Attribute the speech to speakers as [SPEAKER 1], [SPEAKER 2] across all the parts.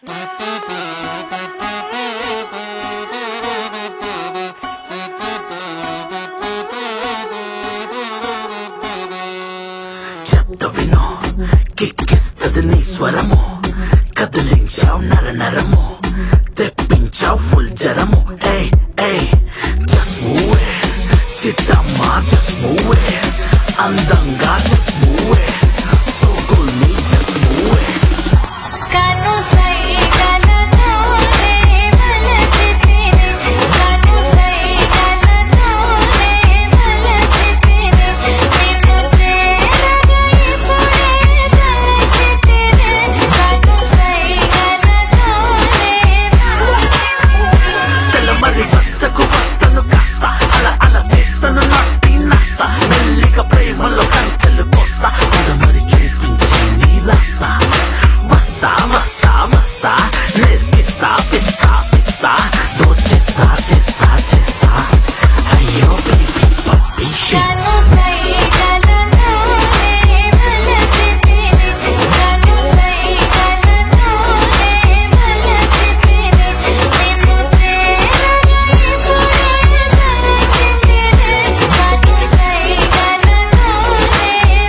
[SPEAKER 1] చెప్తవినో కిక్కిస్తది నీ స్వరము కదిలించావు నర నరము తెప్పించావు ఫుల్ జరము ఏ ఏ జస్ట్ మూవ్ చిట్టమ్మా జస్ట్ మూవ్ అందంగా జస్ట్ మూవ్ సో కూల్ మీ జస్ట్ మూవ్
[SPEAKER 2] కను సై కలతోనే మలచితిని కను సై కలతోనే మలచితిని నిన్ను చేరగా ఇప్పుడే తలచితిని కను సై కలతోనే మలచితిని
[SPEAKER 1] చలమరి వద్దకు వస్తను కాస్త అలా అలా చేస్తను నాటి నష్ట మెల్లిగా ప్రేమలో కంచెలు కోస్తా మరి చూపించే నీ రాస్తా వస్తా వస్తా వస్తా నేర్పిస్తా పిస్తా పిస్తా దోచేస్తా చేస్తా చేస్తా అయ్యో బేబీ పప్పీ
[SPEAKER 2] కను సై కలతోనే మలచితిని కను సై కలతోనే మలచితిని నిన్ను చేరగా ఇప్పుడే తలచితిని కను సై కలతోనే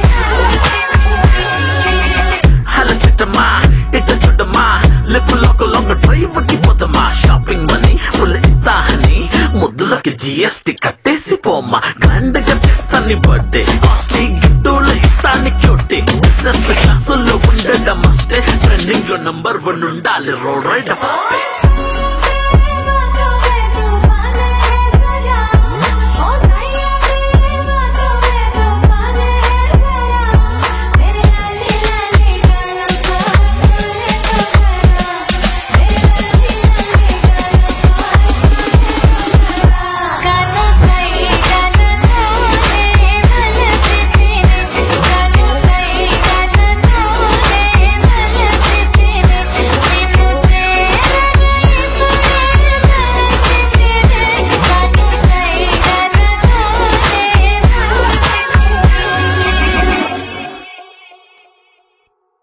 [SPEAKER 2] మలచితిని
[SPEAKER 1] హల చిట్టమా ఇట చూడమా లిప్పులోకి లొంగ డ్రైవ్ పోదమ్మా షాపింగ్ మనీ ఫుల్ ఇస్తా అని ముద్దులకి జిఎస్టి కట్టేసి పోమ్మా గ్రాండ్ గా చేస్తా నీ బర్త్డే కాస్ట్లీ గిఫ్టులు ఇస్తా నీ క్యూటీ బిజినెస్ క్లాసుల్లో ఉండడం మస్టే ట్రెండింగ్ లో నంబర్ 1 ఉండాలి రోడ్ రైడ్ పాపే